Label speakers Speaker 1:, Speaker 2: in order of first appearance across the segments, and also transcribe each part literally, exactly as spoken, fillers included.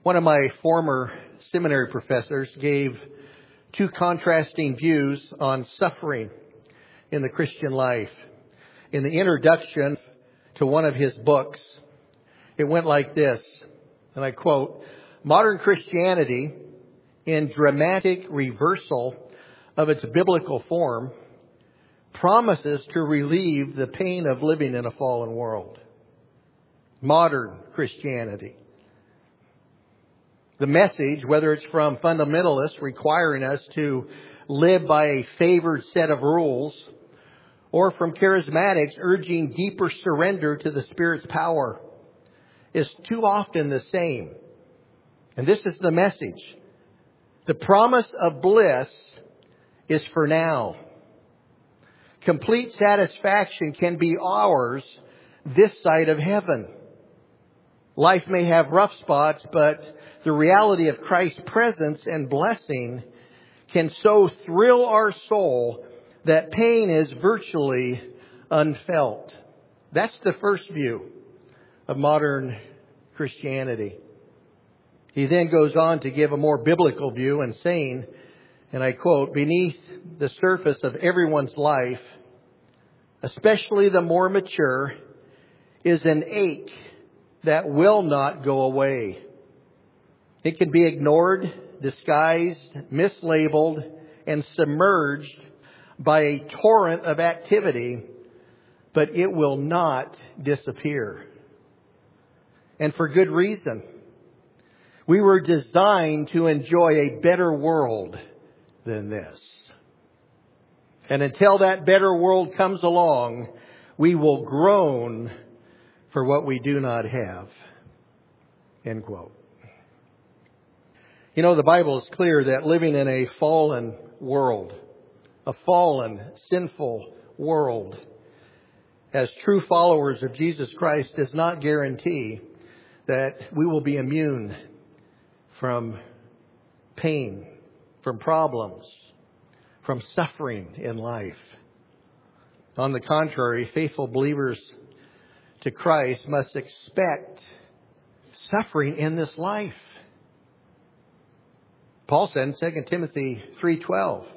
Speaker 1: One of my former seminary professors gave two contrasting views on suffering in the Christian life. In the introduction to one of his books, it went like this, and I quote, "Modern Christianity, in dramatic reversal of its biblical form, promises to relieve the pain of living in a fallen world." Modern Christianity. The message, whether it's from fundamentalists requiring us to live by a favored set of rules, or from charismatics urging deeper surrender to the Spirit's power, is too often the same. And this is the message. The promise of bliss is for now. Complete satisfaction can be ours this side of heaven. Life may have rough spots, but the reality of Christ's presence and blessing can so thrill our soul that pain is virtually unfelt. That's the first view of modern Christianity. He then goes on to give a more biblical view and saying, and I quote, "Beneath the surface of everyone's life, especially the more mature, is an ache that will not go away. It can be ignored, disguised, mislabeled, and submerged by a torrent of activity, but it will not disappear. And for good reason. We were designed to enjoy a better world than this. And until that better world comes along, we will groan for what we do not have." End quote. You know, the Bible is clear that living in a fallen world, a fallen, sinful world, as true followers of Jesus Christ does not guarantee that we will be immune from pain, from problems, from suffering in life. On the contrary, faithful believers to Christ must expect suffering in this life. Paul said in Second Timothy three twelve,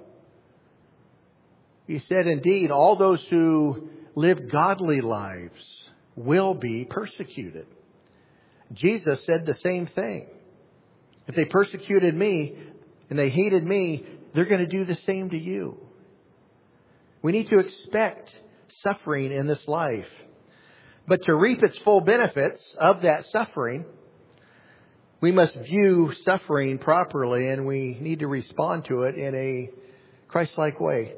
Speaker 1: he said, "Indeed, all those who live godly lives will be persecuted." Jesus said the same thing. If they persecuted me and they hated me, they're going to do the same to you. We need to expect suffering in this life. But to reap its full benefits of that suffering, we must view suffering properly, and we need to respond to it in a Christ-like way.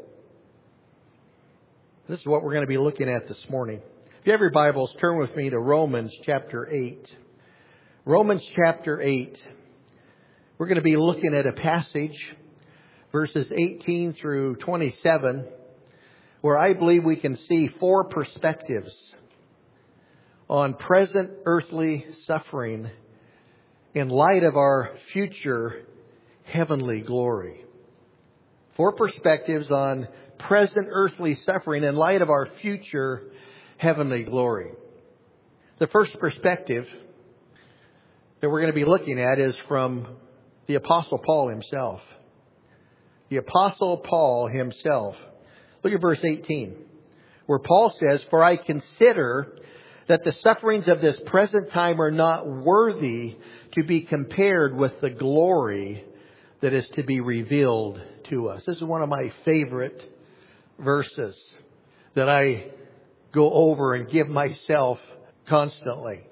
Speaker 1: This is what we're going to be looking at this morning. If you have your Bibles, turn with me to Romans chapter eight. Romans chapter eight. We're going to be looking at a passage, verses eighteen through twenty-seven, where I believe we can see four perspectives on present earthly suffering in light of our future heavenly glory. Four perspectives on present earthly suffering in light of our future heavenly glory. The first perspective that we're going to be looking at is from the Apostle Paul himself. The Apostle Paul himself. Look at verse eighteen, where Paul says, "For I consider that the sufferings of this present time are not worthy to be compared with the glory that is to be revealed to us." This is one of my favorite verses that I go over and give myself constantly.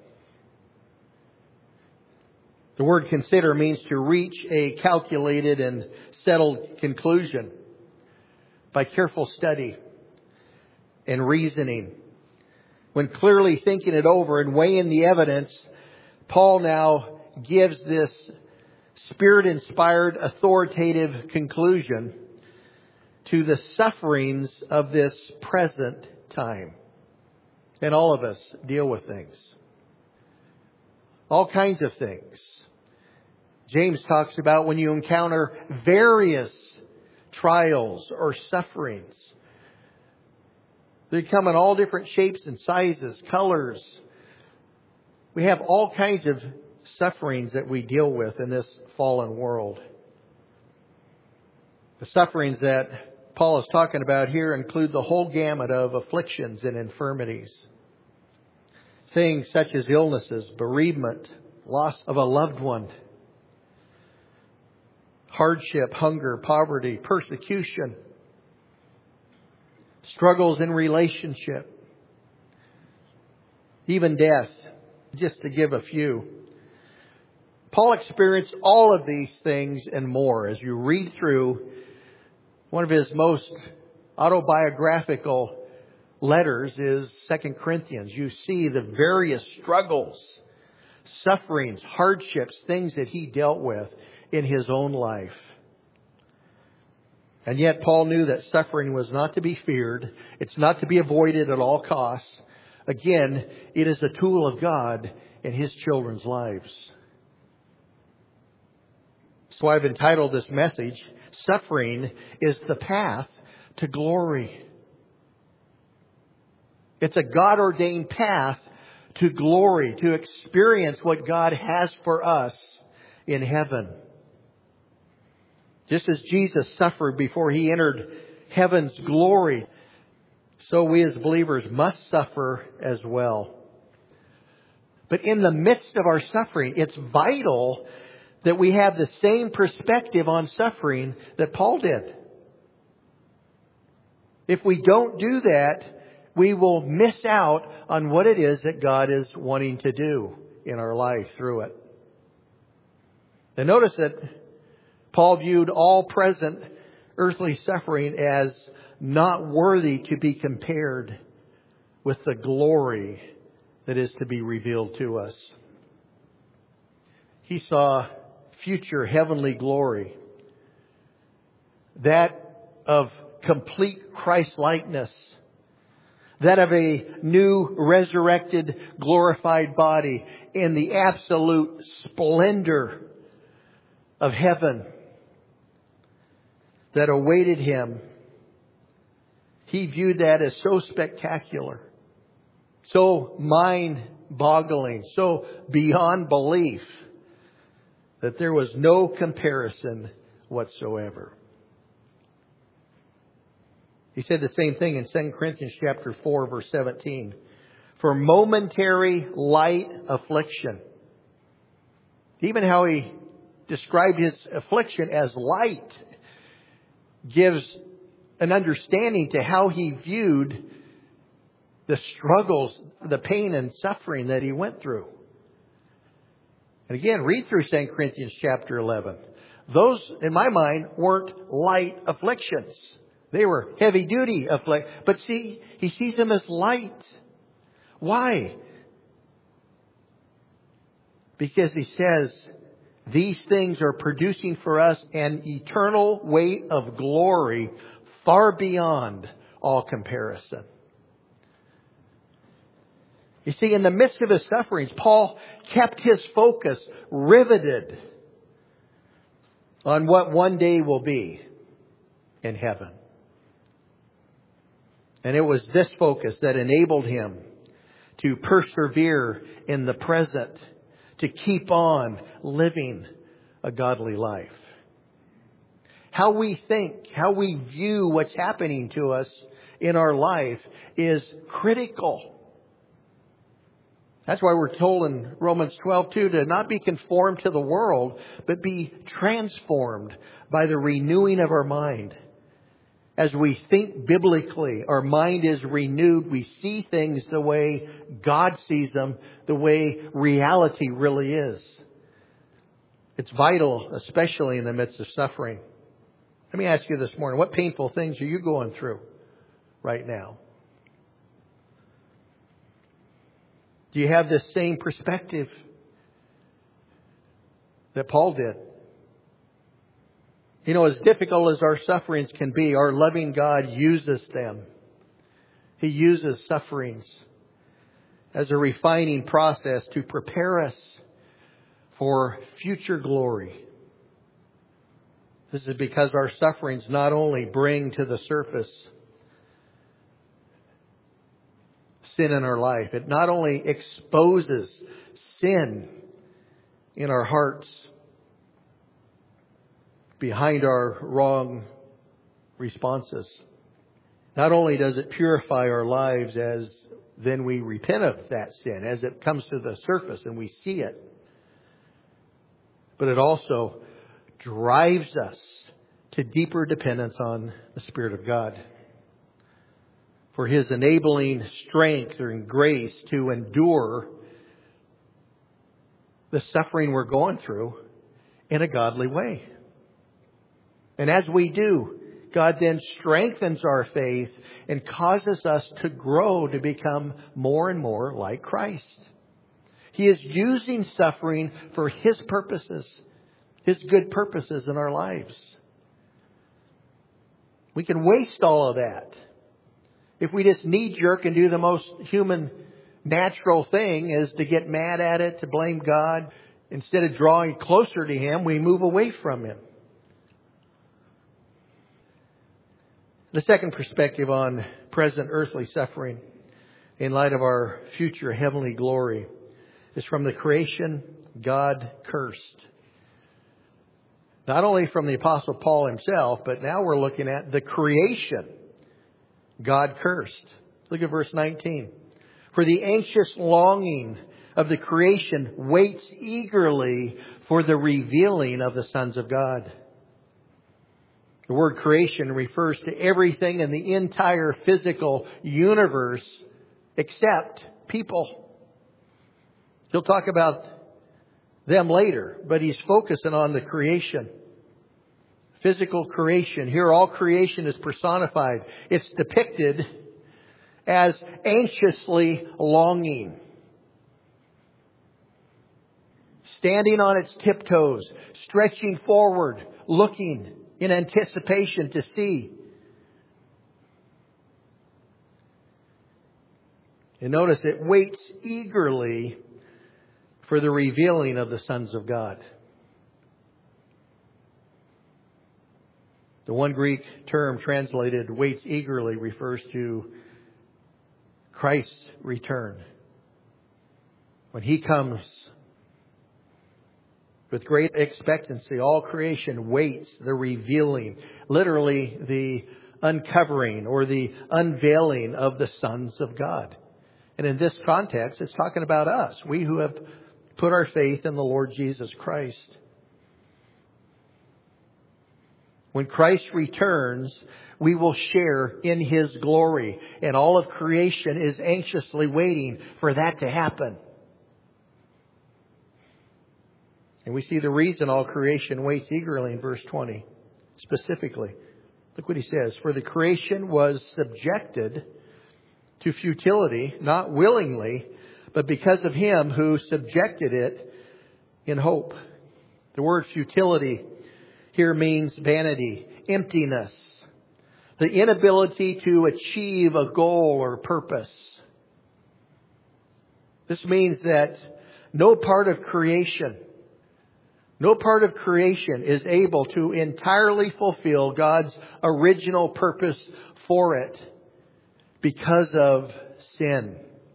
Speaker 1: The word consider means to reach a calculated and settled conclusion by careful study and reasoning. When clearly thinking it over and weighing the evidence, Paul now gives this Spirit-inspired, authoritative conclusion to the sufferings of this present time. And all of us deal with things. All kinds of things. James talks about when you encounter various trials or sufferings. They come in all different shapes and sizes, colors. We have all kinds of sufferings that we deal with in this fallen world. The sufferings that Paul is talking about here include the whole gamut of afflictions and infirmities. Things such as illnesses, bereavement, loss of a loved one, hardship, hunger, poverty, persecution, struggles in relationship, even death, just to give a few. Paul experienced all of these things and more. As you read through one of his most autobiographical letters is Second Corinthians. You see the various struggles, sufferings, hardships, things that he dealt with in his own life. And yet Paul knew that suffering was not to be feared. It's not to be avoided at all costs. Again, it is a tool of God in His children's lives. So I've entitled this message, Suffering is the Path to Glory. It's a God-ordained path to glory, to experience what God has for us in heaven. Just as Jesus suffered before He entered heaven's glory, so we as believers must suffer as well. But in the midst of our suffering, it's vital that we have the same perspective on suffering that Paul did. If we don't do that, we will miss out on what it is that God is wanting to do in our life through it. And notice that Paul viewed all present earthly suffering as not worthy to be compared with the glory that is to be revealed to us. He saw future heavenly glory, that of complete Christ-likeness, that of a new resurrected, glorified body in the absolute splendor of heaven that awaited him. He viewed that as so spectacular, so mind-boggling, so beyond belief, that there was no comparison whatsoever. He said the same thing in Second Corinthians chapter four, verse seventeen. For momentary light affliction. Even how he described his affliction as light gives an understanding to how he viewed the struggles, the pain and suffering that he went through. And again, read through Second Corinthians chapter eleven. Those, in my mind, weren't light afflictions. They were heavy-duty afflictions. But see, he sees them as light. Why? Because he says, these things are producing for us an eternal weight of glory far beyond all comparison. You see, in the midst of his sufferings, Paul kept his focus riveted on what one day will be in heaven. And it was this focus that enabled him to persevere in the present, to keep on living a godly life. How we think, how we view what's happening to us in our life is critical. That's why we're told in Romans twelve two to not be conformed to the world, but be transformed by the renewing of our mind. As we think biblically, our mind is renewed. We see things the way God sees them, the way reality really is. It's vital, especially in the midst of suffering. Let me ask you this morning, what painful things are you going through right now? Do you have this same perspective that Paul did? You know, as difficult as our sufferings can be, our loving God uses them. He uses sufferings as a refining process to prepare us for future glory. This is because our sufferings not only bring to the surface sin in our life, it not only exposes sin in our hearts behind our wrong responses. Not only does it purify our lives as then we repent of that sin, as it comes to the surface and we see it, but it also drives us to deeper dependence on the Spirit of God, for His enabling strength and grace to endure the suffering we're going through in a godly way. And as we do, God then strengthens our faith and causes us to grow to become more and more like Christ. He is using suffering for His purposes, His good purposes in our lives. We can waste all of that if we just knee-jerk and do the most human, natural thing is to get mad at it, to blame God. Instead of drawing closer to Him, we move away from Him. The second perspective on present earthly suffering in light of our future heavenly glory is from the creation God cursed. Not only from the Apostle Paul himself, but now we're looking at the creation God cursed. Look at verse nineteen. For the anxious longing of the creation waits eagerly for the revealing of the sons of God. The word creation refers to everything in the entire physical universe except people. He'll talk about them later, but he's focusing on the creation. Physical creation. Here all creation is personified. It's depicted as anxiously longing. Standing on its tiptoes, stretching forward, looking in anticipation to see. And notice it waits eagerly for the revealing of the sons of God. The one Greek term translated waits eagerly refers to Christ's return. When He comes with great expectancy, all creation waits the revealing, literally the uncovering or the unveiling of the sons of God. And in this context, it's talking about us, we who have put our faith in the Lord Jesus Christ. When Christ returns, we will share in His glory. And all of creation is anxiously waiting for that to happen. And we see the reason all creation waits eagerly in verse twenty. Specifically, look what he says. For the creation was subjected to futility, not willingly, but because of Him who subjected it in hope. The word futility here means vanity, emptiness, the inability to achieve a goal or purpose. This means that no part of creation, no part of creation is able to entirely fulfill God's original purpose for it because of sin.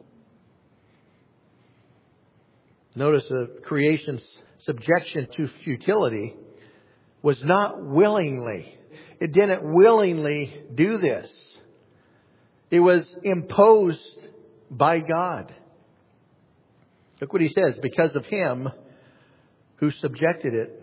Speaker 1: Notice the creation's subjection to futility was not willingly. It didn't willingly do this. It was imposed by God. Look what he says. Because of Him who subjected it.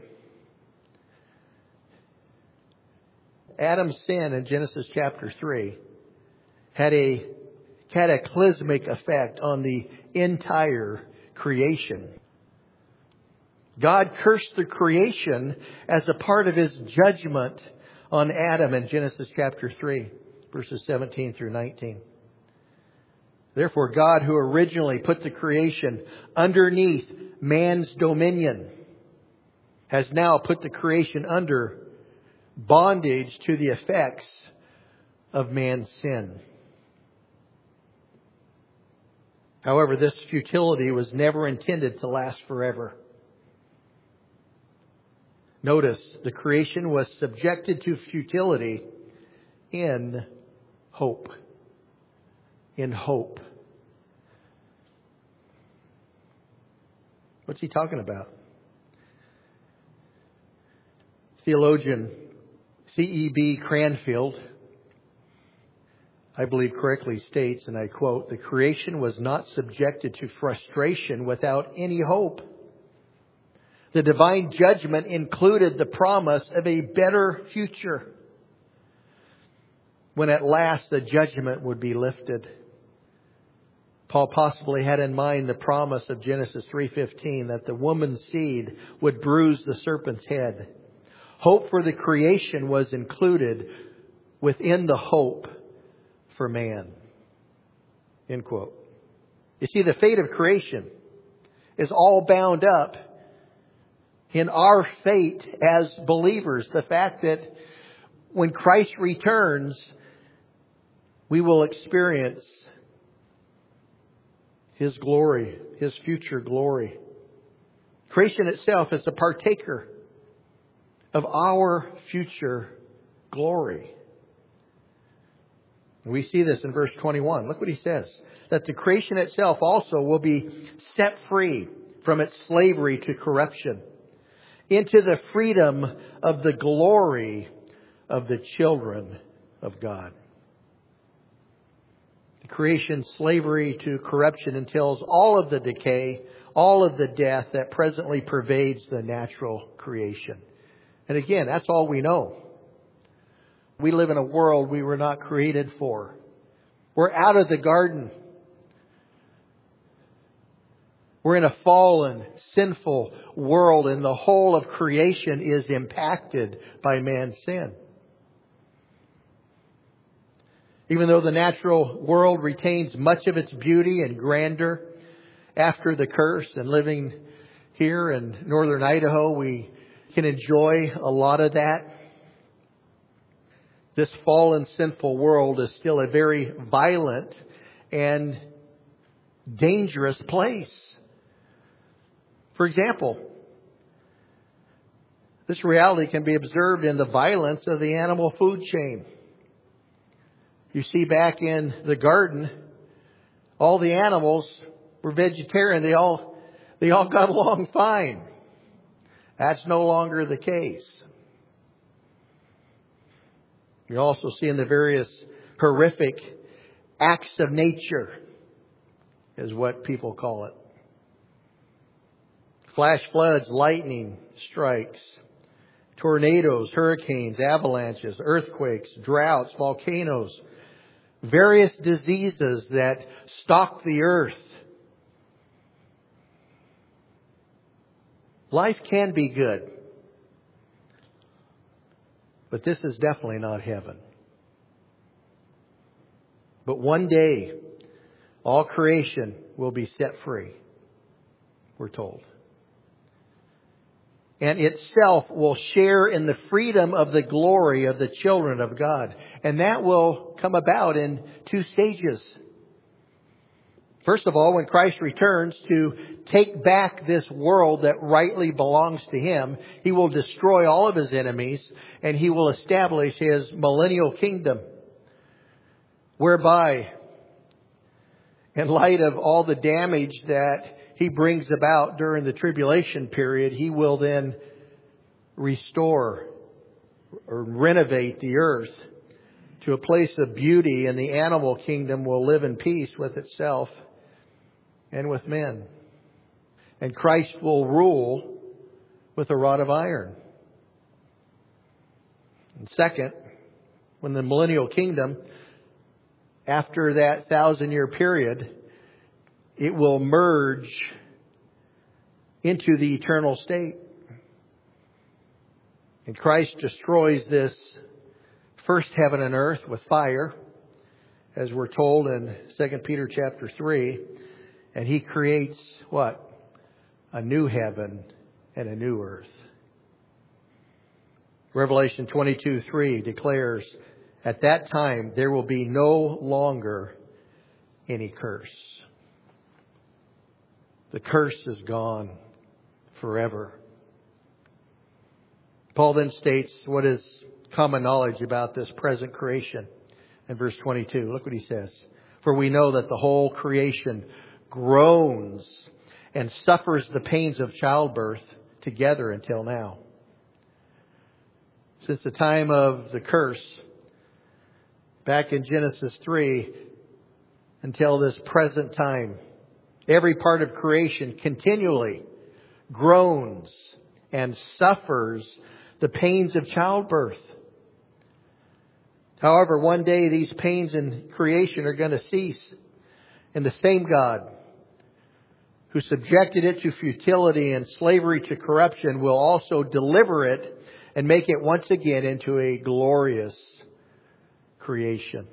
Speaker 1: Adam's sin in Genesis chapter three had a cataclysmic effect on the entire creation. God cursed the creation as a part of His judgment on Adam in Genesis chapter three, verses seventeen through nineteen. Therefore, God, who originally put the creation underneath man's dominion, has now put the creation under bondage to the effects of man's sin. However, this futility was never intended to last forever. Notice, the creation was subjected to futility in hope. In hope. What's he talking about? Theologian C E B Cranfield, I believe correctly states, and I quote, "The creation was not subjected to frustration without any hope. The divine judgment included the promise of a better future when at last the judgment would be lifted." Paul possibly had in mind the promise of Genesis three fifteen that the woman's seed would bruise the serpent's head. Hope for the creation was included within the hope for man. End quote. You see, the fate of creation is all bound up in our fate as believers. The fact that when Christ returns, we will experience His glory, His future glory. Creation itself is a partaker of our future glory. We see this in verse twenty-one. Look what he says. That the creation itself also will be set free from its slavery to corruption into the freedom of the glory of the children of God. The creation's slavery to corruption entails all of the decay, all of the death that presently pervades the natural creation. And again, that's all we know. We live in a world we were not created for. We're out of the garden. We're in a fallen, sinful world, and the whole of creation is impacted by man's sin. Even though the natural world retains much of its beauty and grandeur after the curse, and living here in northern Idaho, we can enjoy a lot of that. This fallen, sinful world is still a very violent and dangerous place. For example, this reality can be observed in the violence of the animal food chain. You see, back in the garden, all the animals were vegetarian. They all, they all got along fine. That's no longer the case. You also see in the various horrific acts of nature, is what people call it. Flash floods, lightning strikes, tornadoes, hurricanes, avalanches, earthquakes, droughts, volcanoes, various diseases that stalk the earth. Life can be good, but this is definitely not heaven. But one day, all creation will be set free, we're told. And itself will share in the freedom of the glory of the children of God. And that will come about in two stages. First of all, when Christ returns to take back this world that rightly belongs to Him, He will destroy all of His enemies and He will establish His millennial kingdom, whereby, in light of all the damage that He brings about during the tribulation period, He will then restore or renovate the earth to a place of beauty, and the animal kingdom will live in peace with itself and with men. And Christ will rule with a rod of iron. And second, when the millennial kingdom, after that thousand year period, it will merge into the eternal state. And Christ destroys this first heaven and earth with fire, as we're told in Second Peter chapter three. And He creates what? A new heaven and a new earth. Revelation twenty-two three declares, at that time there will be no longer any curse. The curse is gone forever. Paul then states what is common knowledge about this present creation in verse twenty-two. Look what he says. For we know that the whole creation groans and suffers the pains of childbirth together until now. since the time of the curse, back in Genesis three, until this present time, every part of creation continually groans and suffers the pains of childbirth. However, one day these pains in creation are going to cease. And the same God who subjected it to futility and slavery to corruption will also deliver it and make it once again into a glorious creation.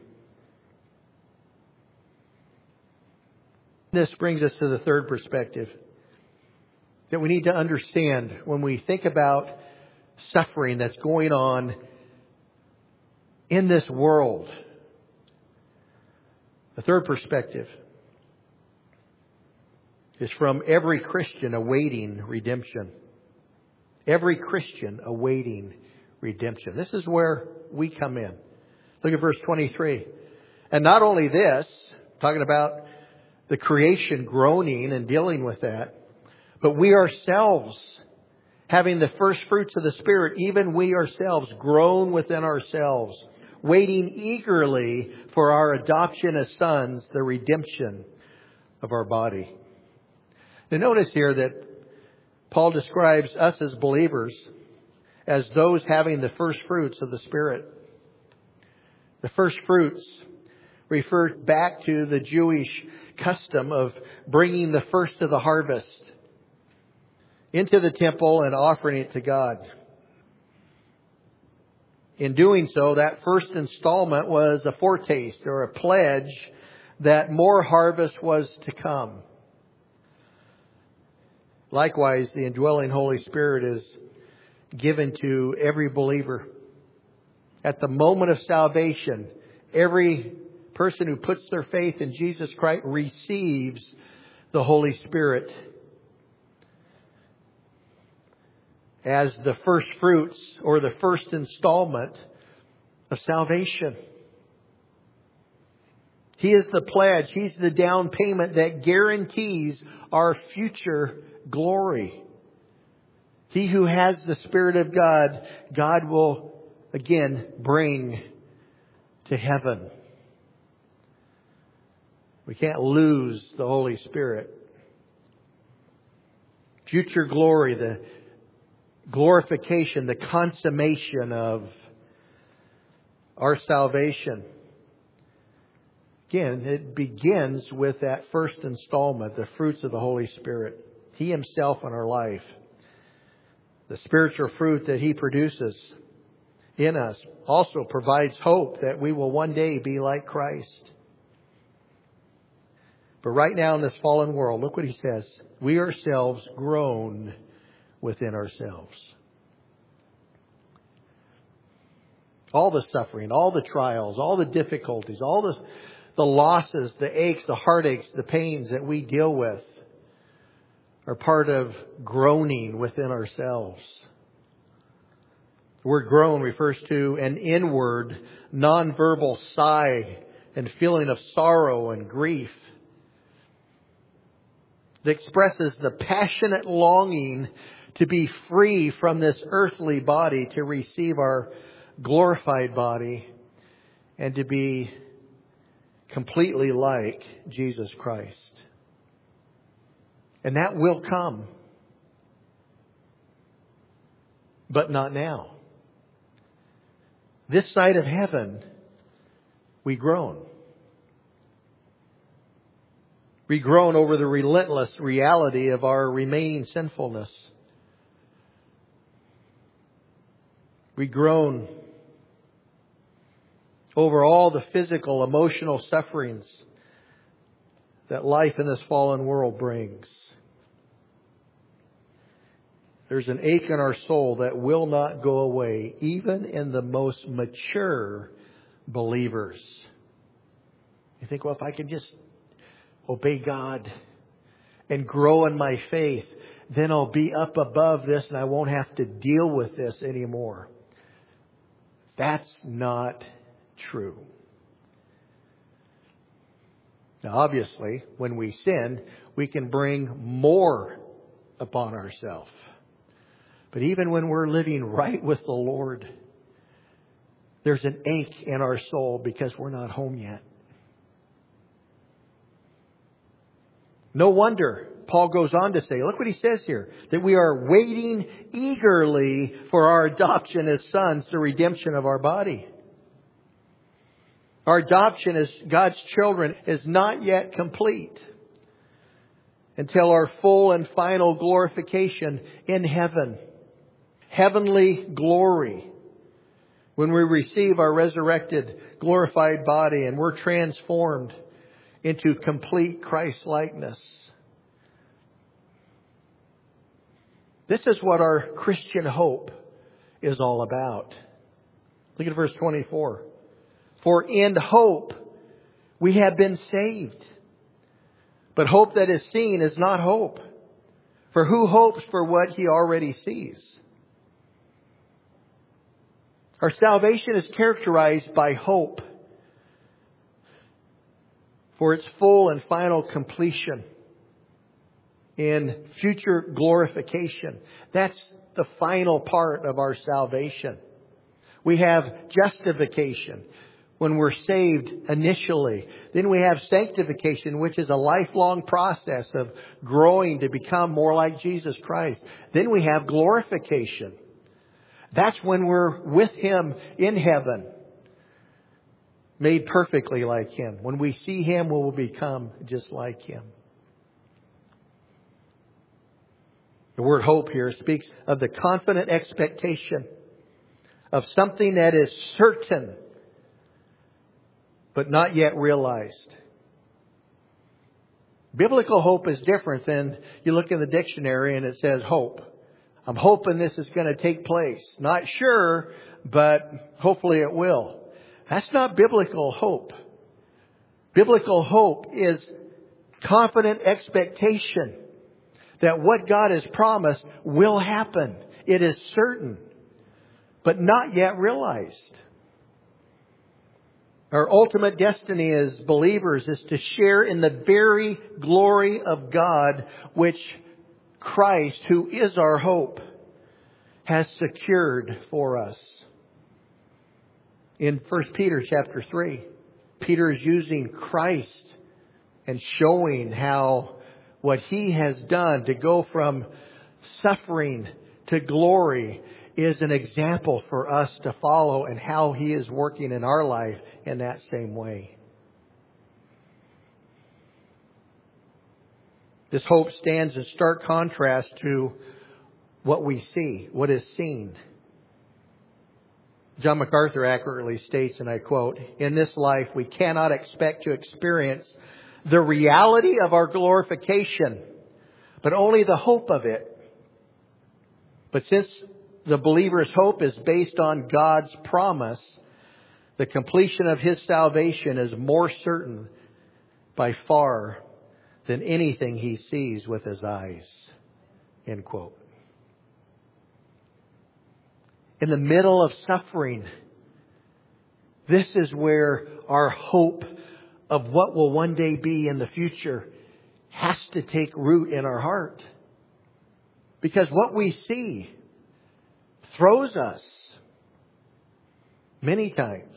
Speaker 1: This brings us to the third perspective that we need to understand when we think about suffering that's going on in this world. The third perspective is from every Christian awaiting redemption. Every Christian awaiting redemption. This is where we come in. Look at verse twenty-three. And not only this, talking about the creation groaning and dealing with that, but we ourselves, having the first fruits of the Spirit, even we ourselves groan within ourselves, waiting eagerly for our adoption as sons, the redemption of our body. Now notice here that Paul describes us as believers as those having the first fruits of the Spirit. The first fruits refer back to the Jewish custom of bringing the first of the harvest into the temple and offering it to God. In doing so, that first installment was a foretaste or a pledge that more harvest was to come. Likewise, the indwelling Holy Spirit is given to every believer. At the moment of salvation, every person who puts their faith in Jesus Christ receives the Holy Spirit as the first fruits or the first installment of salvation. He is the pledge. He's the down payment that guarantees our future glory. He who has the Spirit of God, God will again bring to heaven. We can't lose the Holy Spirit. Future glory, the glorification, the consummation of our salvation. Again, it begins with that first installment, the fruits of the Holy Spirit. He Himself in our life. The spiritual fruit that He produces in us also provides hope that we will one day be like Christ. But right now in this fallen world, look what he says. We ourselves groan within ourselves. All the suffering, all the trials, all the difficulties, all the, the losses, the aches, the heartaches, the pains that we deal with are part of groaning within ourselves. The word groan refers to an inward, nonverbal sigh and feeling of sorrow and grief. It expresses the passionate longing to be free from this earthly body, to receive our glorified body, and to be completely like Jesus Christ. And that will come. But not now. This side of heaven, we groan. We groan over the relentless reality of our remaining sinfulness. We groan over all the physical, emotional sufferings that life in this fallen world brings. There's an ache in our soul that will not go away, even in the most mature believers. You think, well, if I can just obey God and grow in my faith, then I'll be up above this and I won't have to deal with this anymore. That's not true. Now, obviously, when we sin, we can bring more upon ourselves. But even when we're living right with the Lord, There's an ache in our soul because we're not home yet. No wonder Paul goes on to say, look what he says here, that we are waiting eagerly for our adoption as sons, the redemption of our body. Our adoption as God's children is not yet complete until our full and final glorification in heaven. Heavenly glory. When we receive our resurrected, glorified body and we're transformed into complete Christ-likeness. This is what our Christian hope is all about. Look at verse twenty-four. For in hope we have been saved. But hope that is seen is not hope. For who hopes for what he already sees? Our salvation is characterized by hope for its full and final completion in future glorification. That's the final part of our salvation. We have justification when we're saved initially. Then we have sanctification, which is a lifelong process of growing to become more like Jesus Christ. Then we have glorification. That's when we're with Him in heaven, made perfectly like Him. When we see Him, we will become just like Him. The word hope here speaks of the confident expectation of something that is certain, but not yet realized. Biblical hope is different than you look in the dictionary and it says hope. I'm hoping this is going to take place. Not sure, but hopefully it will. That's not biblical hope. Biblical hope is confident expectation that what God has promised will happen. It is certain, but not yet realized. Our ultimate destiny as believers is to share in the very glory of God, which Christ, who is our hope, has secured for us. In First Peter chapter three, Peter is using Christ and showing how what He has done to go from suffering to glory is an example for us to follow, and how He is working in our life in that same way. This hope stands in stark contrast to what we see, what is seen. John MacArthur accurately states, and I quote, "In this life we cannot expect to experience the reality of our glorification, but only the hope of it. But since the believer's hope is based on God's promise, the completion of his salvation is more certain by far than anything he sees with his eyes." End quote. In the middle of suffering, this is where our hope of what will one day be in the future has to take root in our heart. Because what we see throws us many times.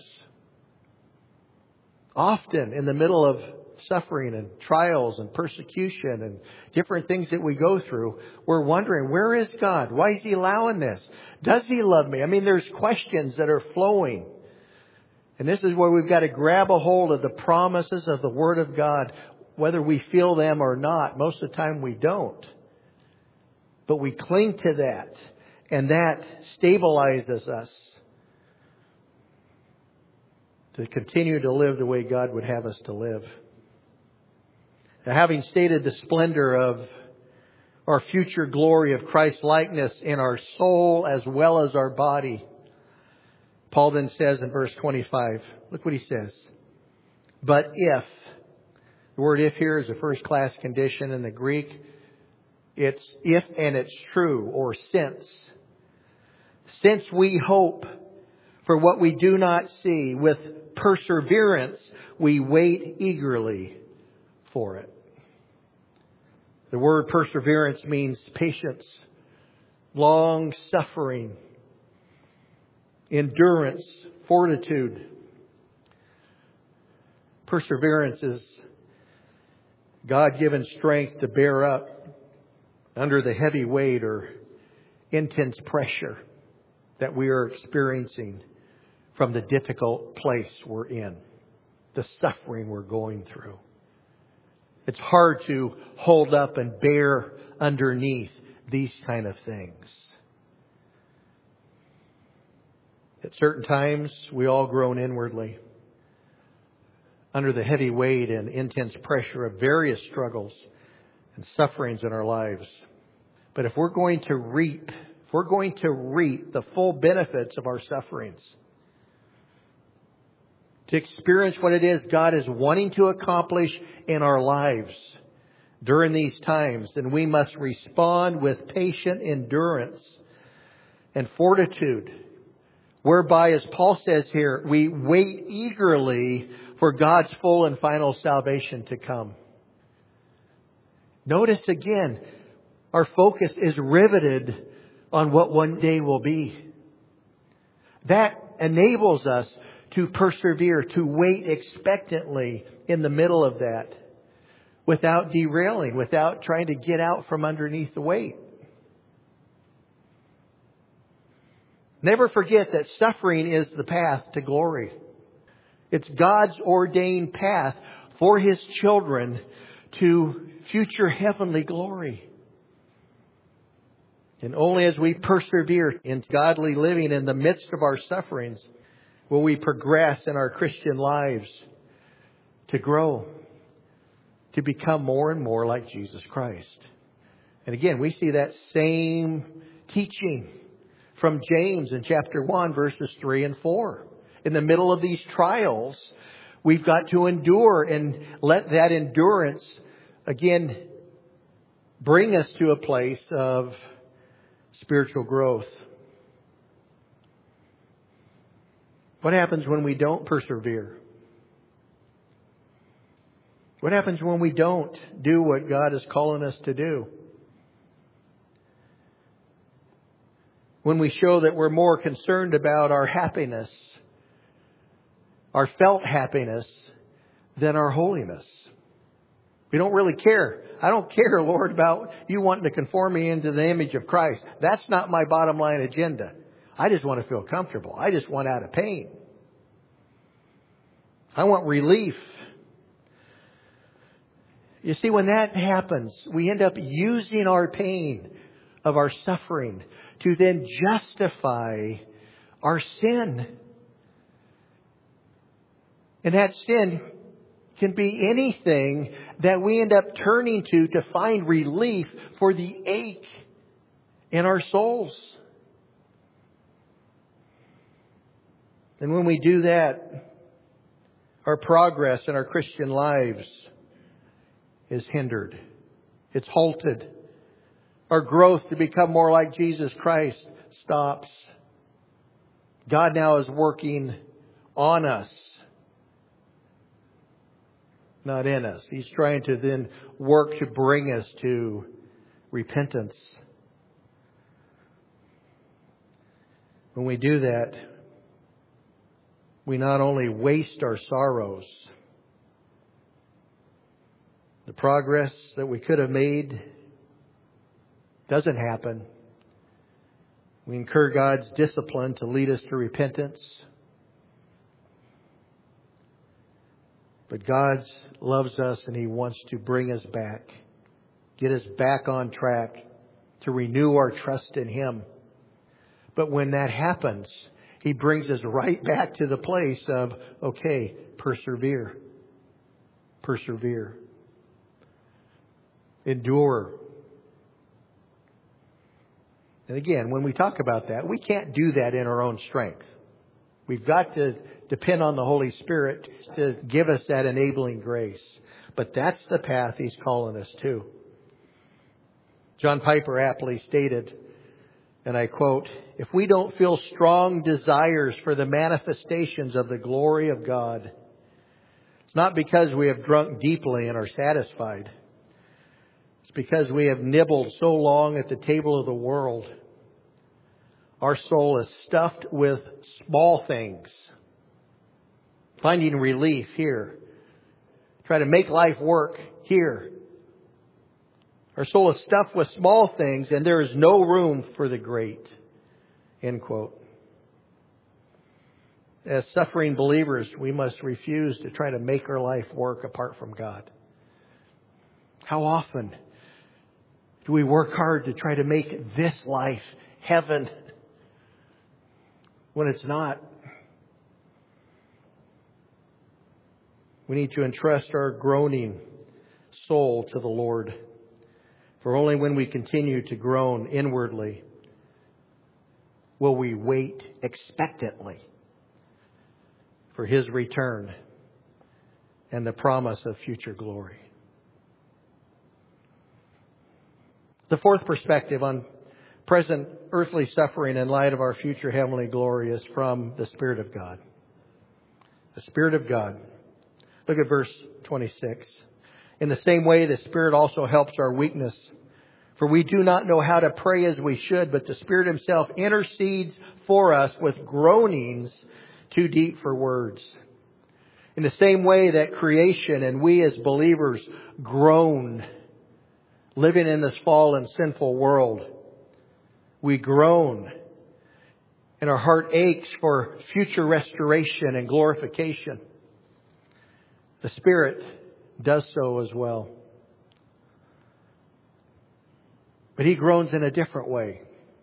Speaker 1: Often in the middle of suffering and trials and persecution and different things that we go through, we're wondering, where is God? Why is He allowing this? Does He love me? I mean, there's questions that are flowing. And this is where we've got to grab a hold of the promises of the Word of God, whether we feel them or not. Most of the time we don't. But we cling to that, and that stabilizes us to continue to live the way God would have us to live. Now, having stated the splendor of our future glory of Christ's likeness in our soul as well as our body, Paul then says in verse twenty-five, look what he says. But if, the word if here is a first class condition in the Greek. It's if and it's true, or since. Since we hope for what we do not see, with perseverance we wait eagerly for it. The word perseverance means patience, long suffering. endurance, fortitude. Perseverance is God-given strength to bear up under the heavy weight or intense pressure that we are experiencing from the difficult place we're in, the suffering we're going through. It's hard to hold up and bear underneath these kind of things. At certain times, we all groan inwardly under the heavy weight and intense pressure of various struggles and sufferings in our lives. But if we're going to reap, if we're going to reap the full benefits of our sufferings, to experience what it is God is wanting to accomplish in our lives during these times, then we must respond with patient endurance and fortitude, whereby, as Paul says here, we wait eagerly for God's full and final salvation to come. Notice again, our focus is riveted on what one day will be. That enables us to persevere, to wait expectantly in the middle of that, without derailing, without trying to get out from underneath the weight. Never forget that suffering is the path to glory. It's God's ordained path for His children to future heavenly glory. And only as we persevere in godly living in the midst of our sufferings will we progress in our Christian lives to grow, to become more and more like Jesus Christ. And again, we see that same teaching from James in chapter one, verses three and four. In the middle of these trials, we've got to endure and let that endurance, again, bring us to a place of spiritual growth. What happens when we don't persevere? What happens when we don't do what God is calling us to do? When we show that we're more concerned about our happiness, our felt happiness, than our holiness. We don't really care. I don't care, Lord, about you wanting to conform me into the image of Christ. That's not my bottom line agenda. I just want to feel comfortable. I just want out of pain. I want relief. You see, when that happens, we end up using our pain of our suffering to then justify our sin. And that sin can be anything that we end up turning to to find relief for the ache in our souls. And when we do that, our progress in our Christian lives is hindered. It's halted. Our growth to become more like Jesus Christ stops. God now is working on us, not in us. He's trying to then work to bring us to repentance. When we do that, we not only waste our sorrows, the progress that we could have made doesn't happen. We incur God's discipline to lead us to repentance. But God loves us and He wants to bring us back, get us back on track, to renew our trust in Him. But when that happens, He brings us right back to the place of, okay, persevere. Persevere. Endure. And again, when we talk about that, we can't do that in our own strength. We've got to depend on the Holy Spirit to give us that enabling grace. But that's the path He's calling us to. John Piper aptly stated, and I quote, "If we don't feel strong desires for the manifestations of the glory of God, it's not because we have drunk deeply and are satisfied. It's because we have nibbled so long at the table of the world. our soul is stuffed with small things. Finding relief here. Try to make life work here. Our soul is stuffed with small things and there is no room for the great. End quote. As suffering believers, we must refuse to try to make our life work apart from God. How often do we work hard to try to make this life heaven when it's not? We need to entrust our groaning soul to the Lord. For only when we continue to groan inwardly will we wait expectantly for His return and the promise of future glory. The fourth perspective on present earthly suffering in light of our future heavenly glory is from the Spirit of God. The Spirit of God. Look at verse twenty-six. In the same way, the Spirit also helps our weakness. For we do not know how to pray as we should, but the Spirit Himself intercedes for us with groanings too deep for words. In the same way that creation and we as believers groan, living in this fallen, sinful world, we groan, and our heart aches for future restoration and glorification. The Spirit does so as well. But He groans in a different way.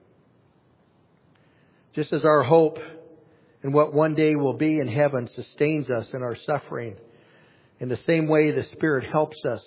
Speaker 1: Just as our hope in what one day will be in heaven sustains us in our suffering, in the same way the Spirit helps us.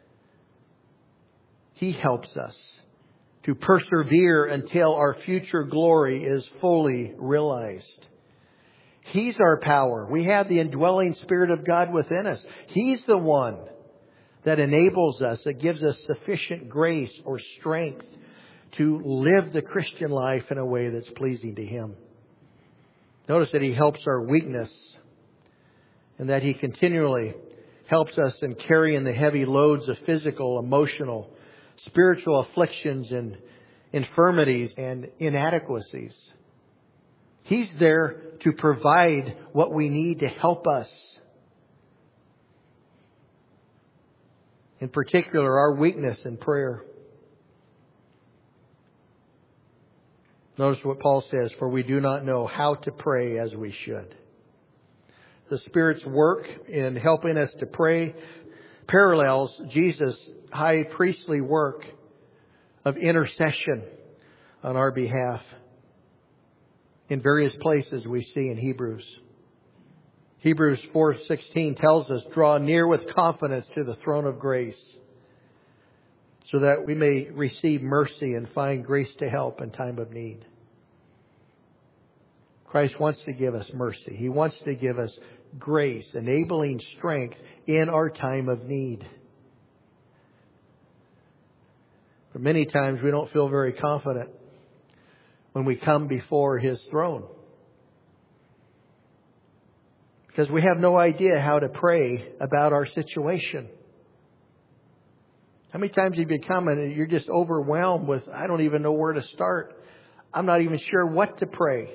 Speaker 1: He helps us to persevere until our future glory is fully realized. He's our power. We have the indwelling Spirit of God within us. He's the one that enables us, that gives us sufficient grace or strength to live the Christian life in a way that's pleasing to Him. Notice that He helps our weakness and that He continually helps us in carrying the heavy loads of physical, emotional, spiritual afflictions and infirmities and inadequacies. He's there to provide what we need to help us. In particular, our weakness in prayer. Notice what Paul says, for we do not know how to pray as we should. The Spirit's work in helping us to pray parallels Jesus' high priestly work of intercession on our behalf in various places we see in Hebrews. Hebrews four sixteen tells us, draw near with confidence to the throne of grace so that we may receive mercy and find grace to help in time of need. Christ wants to give us mercy. He wants to give us grace, enabling strength in our time of need. But many times we don't feel very confident when we come before His throne, because we have no idea how to pray about our situation. How many times have you come and you're just overwhelmed with, I don't even know where to start. I'm not even sure what to pray.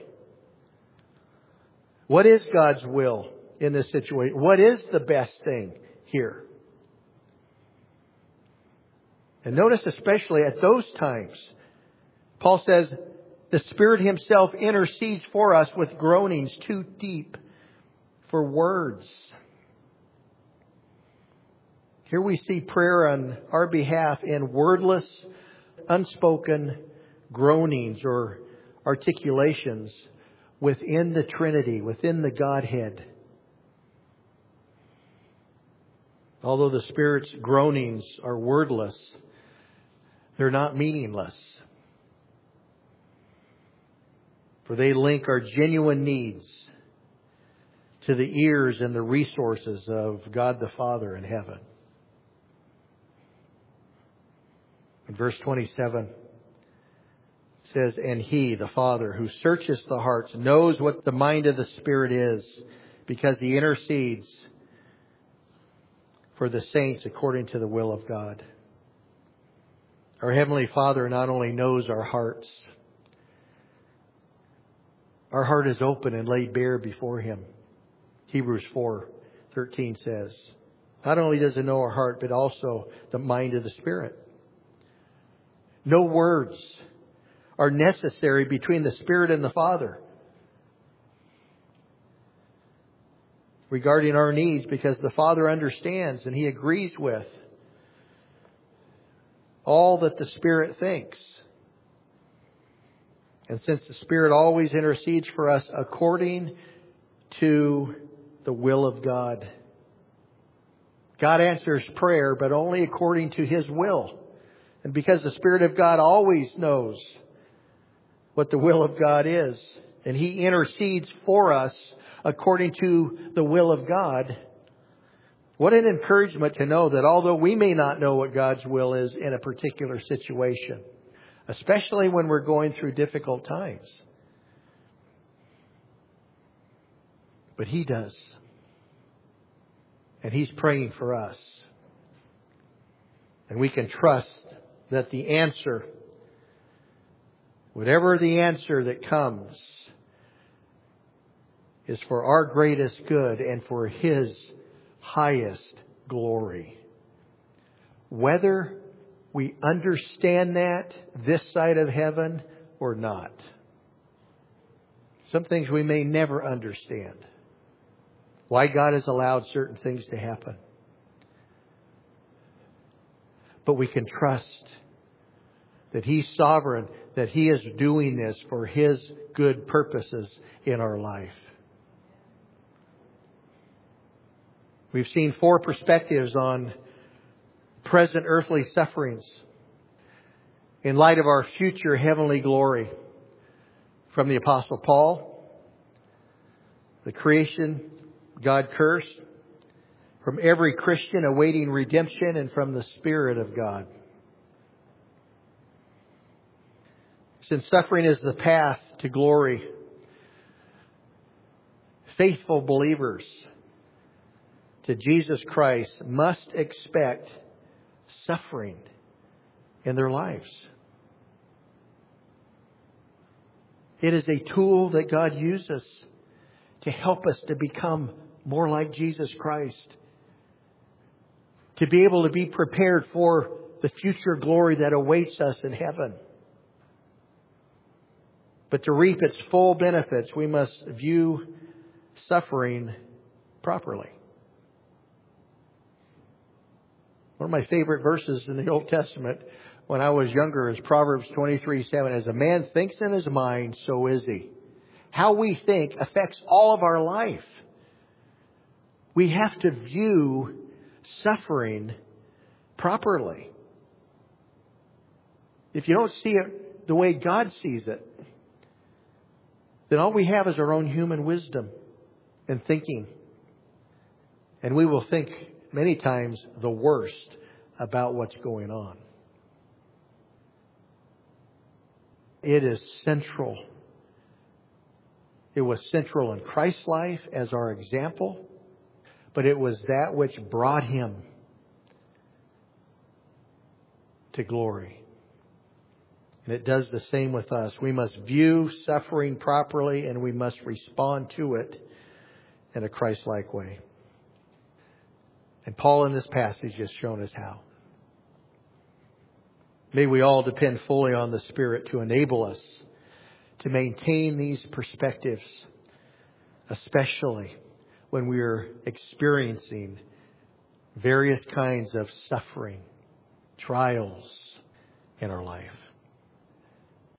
Speaker 1: What is God's will in this situation? What is the best thing here? And notice especially at those times, Paul says, the Spirit Himself intercedes for us with groanings too deep for words. Here we see prayer on our behalf in wordless, unspoken groanings or articulations within the Trinity, within the Godhead. Although the Spirit's groanings are wordless, they're not meaningless. For they link our genuine needs to the ears and the resources of God the Father in heaven. In verse twenty-seven, it says, and He, the Father, who searches the hearts, knows what the mind of the Spirit is, because He intercedes for the saints according to the will of God. Our Heavenly Father not only knows our hearts, Our heart is open and laid bare before Him. Hebrews four thirteen says, not only does it know our heart, but also the mind of the Spirit. No words are necessary between the Spirit and the Father regarding our needs, because the Father understands and He agrees with all that the Spirit thinks. And since the Spirit always intercedes for us according to the will of God. God answers prayer, but only according to His will. And because the Spirit of God always knows what the will of God is, and He intercedes for us according to the will of God, what an encouragement to know that although we may not know what God's will is in a particular situation, especially when we're going through difficult times, but He does. And He's praying for us. And we can trust that the answer, whatever the answer that comes, is for our greatest good and for His highest glory. Whether we understand that this side of heaven or not. Some things we may never understand. Why God has allowed certain things to happen. But we can trust that He's sovereign, that He is doing this for His good purposes in our life. We've seen four perspectives on present earthly sufferings in light of our future heavenly glory. From the Apostle Paul, the creation God cursed, from every Christian awaiting redemption, and from the Spirit of God. Since suffering is the path to glory, faithful believers to Jesus Christ must expect suffering in their lives. It is a tool that God uses to help us to become more like Jesus Christ. To be able to be prepared for the future glory that awaits us in heaven. But to reap its full benefits, we must view suffering properly. One of my favorite verses in the Old Testament when I was younger is Proverbs twenty-three seven. As a man thinks in his mind, so is he. How we think affects all of our life. We have to view suffering properly. If you don't see it the way God sees it, then all we have is our own human wisdom and thinking. And we will think many times the worst about what's going on. It is central. It was central in Christ's life as our example, but it was that which brought Him to glory. And it does the same with us. We must view suffering properly, and we must respond to it in a Christ-like way. And Paul in this passage has shown us how. May we all depend fully on the Spirit to enable us to maintain these perspectives, especially when we are experiencing various kinds of suffering, trials in our life.